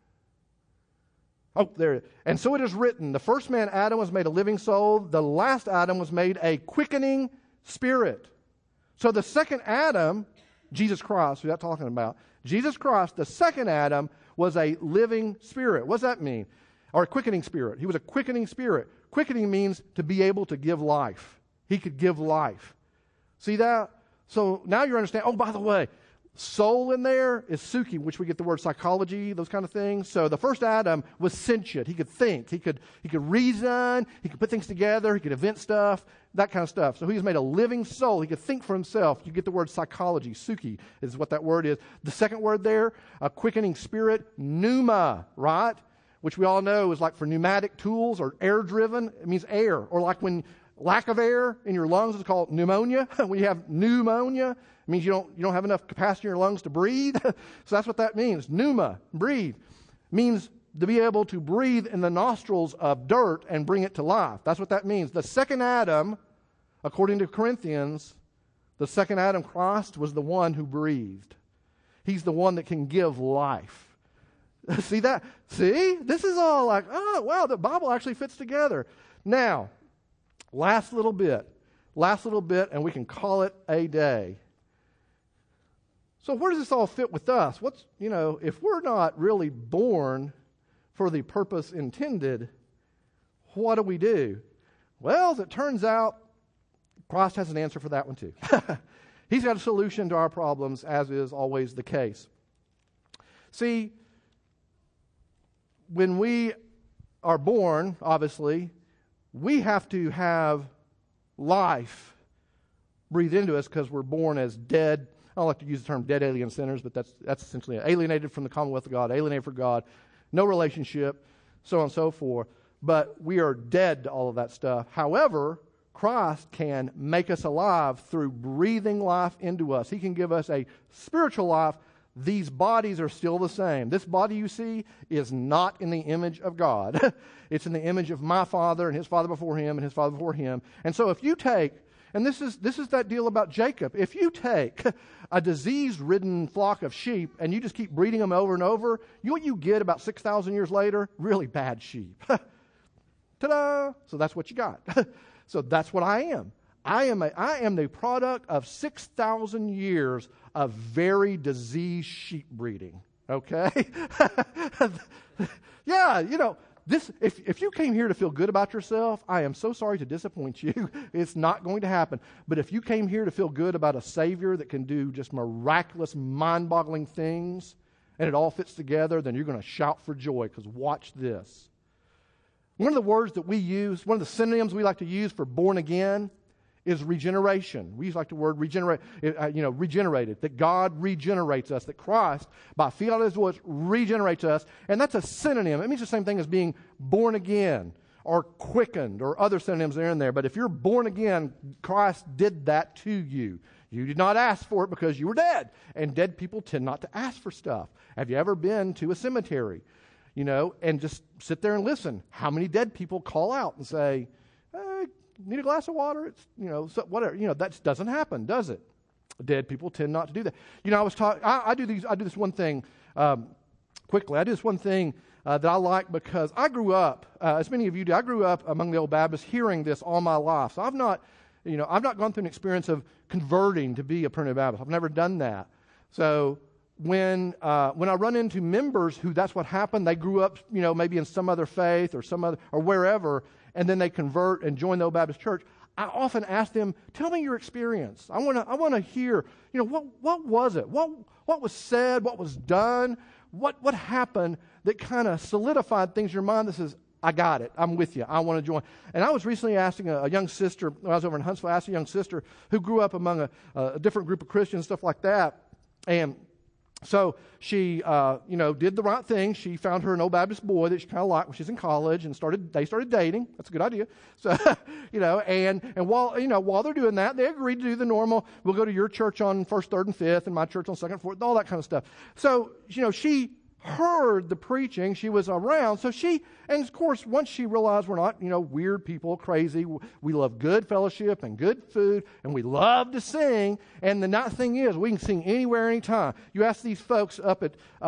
Oh, there it is. And so it is written, the first man, Adam, was made a living soul. The last Adam was made a quickening spirit. So the second Adam, Jesus Christ, who's that talking about? Jesus Christ, the second Adam, was a living spirit. What does that mean? Or a quickening spirit. He was a quickening spirit. Quickening means to be able to give life. He could give life. See that? So now you understand. Oh, by the way, soul in there is psyche, which we get the word psychology, those kind of things. So the first Adam was sentient. He could think. He could reason. He could put things together. He could invent stuff, that kind of stuff. So he was made a living soul. He could think for himself. You get the word psychology. Psyche is what that word is. The second word there, a quickening spirit, pneuma, right? Which we all know is like for pneumatic tools or air-driven. It means air. Or like when lack of air in your lungs is called pneumonia. When you have pneumonia, it means you don't have enough capacity in your lungs to breathe. So that's what that means. Pneuma, breathe, means to be able to breathe in the nostrils of dirt and bring it to life. That's what that means. The second Adam, according to Corinthians, the second Adam, Christ, was the one who breathed. He's the one that can give life. See that? See? This is all like, oh, wow, the Bible actually fits together. Now, last little bit, and we can call it a day. So where does this all fit with us? If we're not really born for the purpose intended, what do we do? Well, as it turns out, Christ has an answer for that one too. He's got a solution to our problems, as is always the case. See, when we are born, obviously, we have to have life breathed into us because we're born as dead. I don't like to use the term dead alien sinners, but that's essentially alienated from the commonwealth of God, alienated from God, no relationship, so on and so forth. But we are dead to all of that stuff. However, Christ can make us alive through breathing life into us. He can give us a spiritual life. These bodies are still the same. This body you see is not in the image of God. It's in the image of my Father and His Father before Him and His Father before Him. And so if you take, and this is that deal about Jacob, if you take a disease-ridden flock of sheep and you just keep breeding them over and over, you know what you get about 6,000 years later? Really bad sheep. Ta-da! So that's what you got. So that's what I am. I am the product of 6,000 years of very diseased sheep breeding. Okay? Yeah, if you came here to feel good about yourself, I am so sorry to disappoint you. It's not going to happen. But if you came here to feel good about a Savior that can do just miraculous, mind-boggling things, and it all fits together, then you're going to shout for joy, because watch this. One of the words that we use, one of the synonyms we like to use for born again is regeneration. We use like the word regenerated, that God regenerates us, that Christ, by feet out of His voice, regenerates us. And that's a synonym. It means the same thing as being born again or quickened or other synonyms that are in there. But if you're born again, Christ did that to you. You did not ask for it because you were dead. And dead people tend not to ask for stuff. Have you ever been to a cemetery, and just sit there and listen? How many dead people call out and say, hey, need a glass of water? It's, whatever. That doesn't happen, does it? Dead people tend not to do that. I do this one thing quickly. I do this one thing that I like because I grew up, as many of you do, I grew up among the Old Baptists hearing this all my life. So I've not gone through an experience of converting to be a primitive Baptist. I've never done that. So when I run into members who that's what happened, they grew up, maybe in some other faith or wherever, and then they convert and join the Old Baptist Church, I often ask them, tell me your experience. I want to hear, what was it? What was said? What was done? What happened that kind of solidified things in your mind that says, I got it. I'm with you. I want to join. And I was recently asking a young sister, when I was over in Huntsville, I asked a young sister who grew up among a different group of Christians, stuff like that. And so she, did the right thing. She found her an Old Baptist boy that she kind of liked when she's in college, and they started dating. That's a good idea. So, and while they're doing that, they agreed to do the normal. We'll go to your church on 1st, 3rd, and 5th, and my church on 2nd, 4th, all that kind of stuff. So, she heard the preaching. She was around. So and of course, once she realized we're not, weird people, crazy. We love good fellowship and good food, and we love to sing. And the nice thing is, we can sing anywhere, anytime. You ask these folks up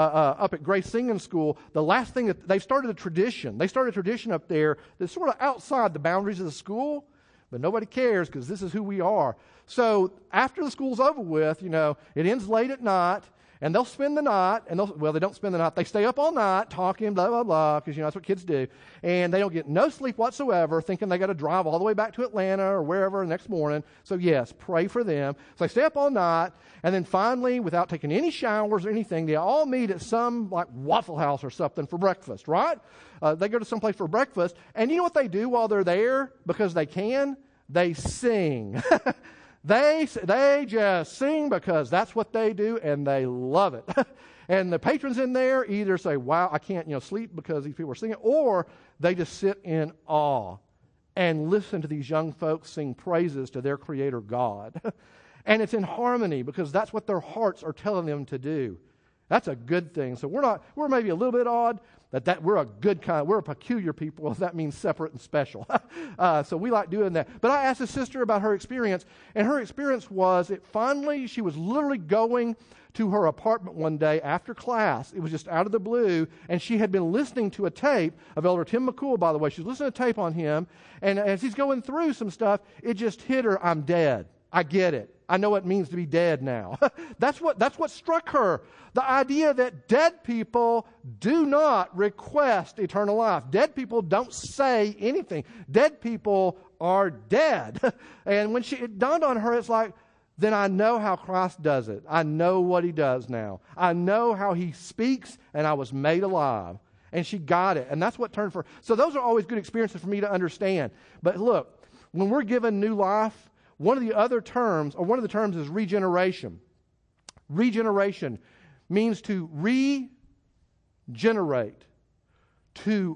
at Grace Singing School, the last thing that they've started a tradition. They started a tradition up there that's sort of outside the boundaries of the school, but nobody cares because this is who we are. So after the school's over with, it ends late at night. And they'll spend the night, they don't spend the night. They stay up all night talking, blah, blah, blah, because, that's what kids do. And they don't get no sleep whatsoever, thinking they got to drive all the way back to Atlanta or wherever the next morning. So, yes, pray for them. So they stay up all night, and then finally, without taking any showers or anything, they all meet at some, Waffle House or something for breakfast, right? They go to some place for breakfast, and you know what they do while they're there? Because they can? They sing. They just sing because that's what they do, and they love it. And the patrons in there either say, wow, I can't sleep because these people are singing, or they just sit in awe and listen to these young folks sing praises to their Creator God. And it's in harmony because that's what their hearts are telling them to do. That's a good thing. So we're maybe a little bit odd, but we're a good kind, we're a peculiar people. That means separate and special. So we like doing that. But I asked a sister about her experience, and her experience was she was literally going to her apartment one day after class. It was just out of the blue, and she had been listening to a tape of Elder Tim McCool, by the way. She was listening to a tape on him, and as he's going through some stuff, it just hit her, I'm dead. I get it. I know what it means to be dead now. That's what struck her. The idea that dead people do not request eternal life. Dead people don't say anything. Dead people are dead. And when it dawned on her, it's like, then I know how Christ does it. I know what He does now. I know how He speaks, and I was made alive. And she got it. And that's what turned for her. So those are always good experiences for me to understand. But look, when we're given new life, one of the terms is regeneration. Regeneration means to regenerate, to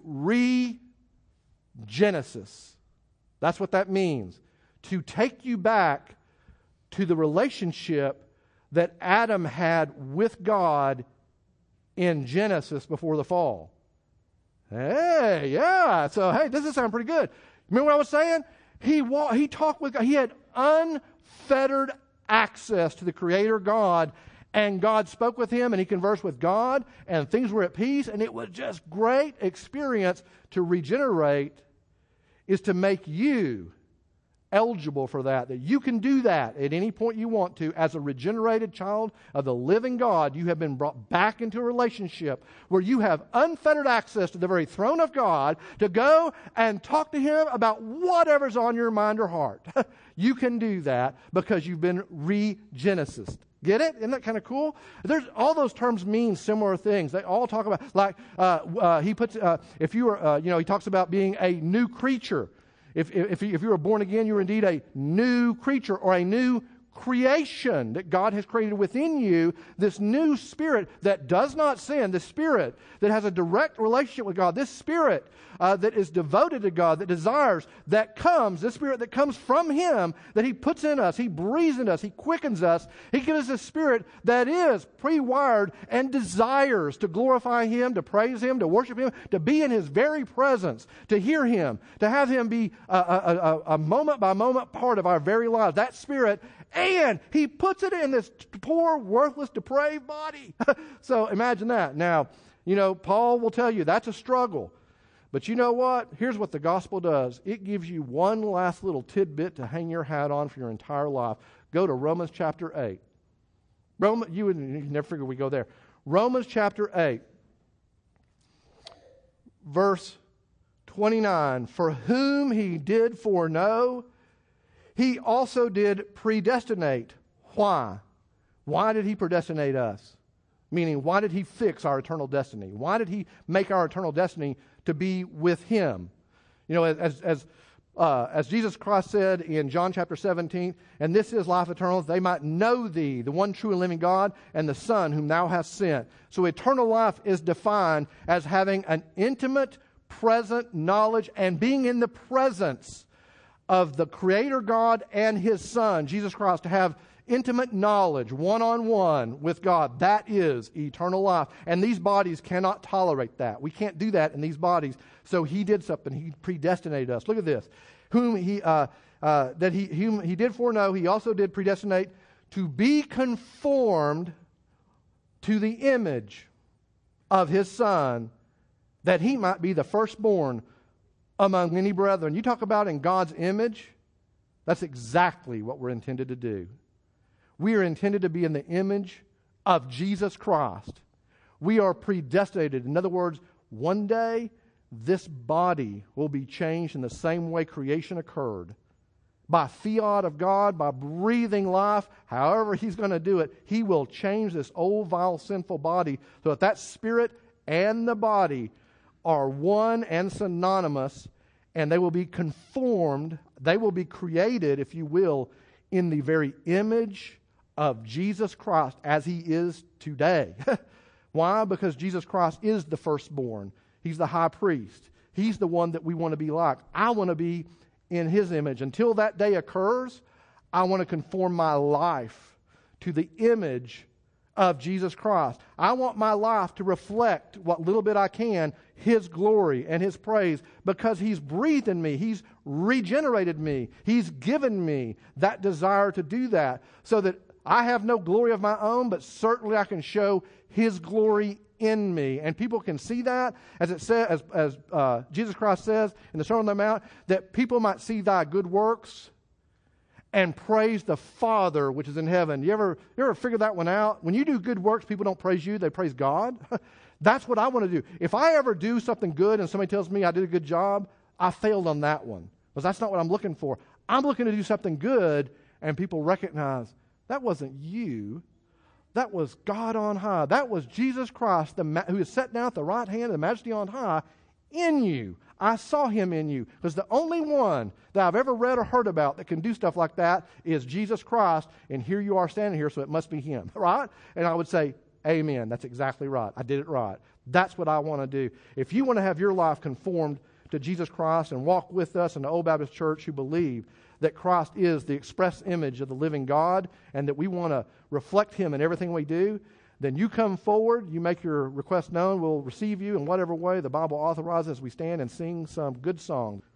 regenesis. That's what that means. To take you back to the relationship that Adam had with God in Genesis before the fall. Hey, yeah. So, does this sound pretty good? Remember what I was saying? He talked with God. He had unfettered access to the Creator God, and God spoke with him, and he conversed with God, and things were at peace, and it was just great experience. To regenerate is to make you eligible for that you can do that at any point you want to. As a regenerated child of the living God, you have been brought back into a relationship where you have unfettered access to the very throne of God to go and talk to Him about whatever's on your mind or heart. You can do that because you've been regenesis. Get it? Isn't that kind of cool? There's all those terms mean similar things. They all talk about, like he puts, if you were, he talks about being a new creature. If you were born again, you are indeed a new creature or a new creation that God has created within you, this new spirit that does not sin, the spirit that has a direct relationship with God, this spirit that is devoted to God, that desires, that comes, this spirit that comes from Him, that He puts in us, He breathes in us, He quickens us. He gives us a spirit that is pre-wired and desires to glorify Him, to praise Him, to worship Him, to be in His very presence, to hear Him, to have Him be a moment-by-moment part of our very lives. That spirit, and He puts it in this poor, worthless, depraved body. So imagine that. Now, Paul will tell you that's a struggle. But you know what? Here's what the gospel does. It gives you one last little tidbit to hang your hat on for your entire life. Go to Romans chapter 8. You would never figure we go there. Romans chapter 8, verse 29. For whom He did foreknow, He also did predestinate. Why? Why did He predestinate us? Meaning, why did He fix our eternal destiny? Why did He make our eternal destiny to be with Him? As Jesus Christ said in John chapter 17, and this is life eternal, that they might know Thee, the one true and living God, and the Son whom Thou hast sent. So eternal life is defined as having an intimate, present knowledge and being in the presence of the Creator God and His Son, Jesus Christ, to have intimate knowledge, one-on-one with God. That is eternal life. And these bodies cannot tolerate that. We can't do that in these bodies. So He did something. He predestinated us. Look at this. Whom He did foreknow, He also did predestinate to be conformed to the image of His Son, that He might be the firstborn among many brethren. You talk about in God's image, that's exactly what we're intended to do. We are intended to be in the image of Jesus Christ. We are predestinated. In other words, one day this body will be changed in the same way creation occurred. By fiat of God, by breathing life, however He's going to do it, He will change this old, vile, sinful body so that spirit and the body are one and synonymous, and they will be conformed, they will be created, if you will, in the very image of Jesus Christ as He is today. Why? Because Jesus Christ is the firstborn. He's the high priest. He's the one that we want to be like. I want to be in His image. Until that day occurs, I want to conform my life to the image of Jesus Christ. I want my life to reflect what little bit I can, His glory and His praise, because He's breathed in me. He's regenerated me. He's given me that desire to do that, so that I have no glory of my own, but certainly I can show His glory in me. And people can see that, as it says, as Jesus Christ says in the Sermon on the Mount, that people might see Thy good works and praise the Father which is in heaven. You ever figure that one out? When you do good works, people don't praise you, they praise God. That's what I want to do. If I ever do something good and somebody tells me I did a good job, I failed on that one. Because that's not what I'm looking for. I'm looking to do something good and people recognize, that wasn't you. That was God on high. That was Jesus Christ, who is set down at the right hand of the Majesty on high, in you. I saw Him in you. Because the only one that I've ever read or heard about that can do stuff like that is Jesus Christ, and here you are standing here, so it must be Him, right? And I would say, amen, that's exactly right. I did it right. That's what I want to do. If you want to have your life conformed to Jesus Christ and walk with us in the Old Baptist Church who believe that Christ is the express image of the living God and that we want to reflect Him in everything we do, then you come forward, you make your request known, we'll receive you in whatever way the Bible authorizes as we stand and sing some good songs.